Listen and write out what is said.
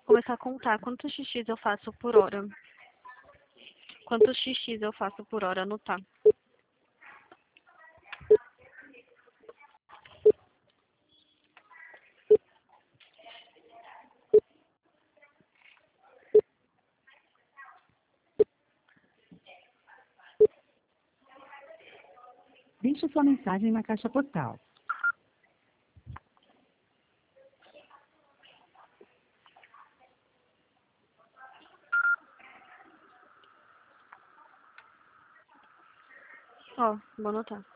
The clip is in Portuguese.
Começar a contar quantos xixis eu faço por hora. Quantos xixis eu faço por hora, anotar. Deixe sua mensagem na caixa postal. Ó, vou anotar.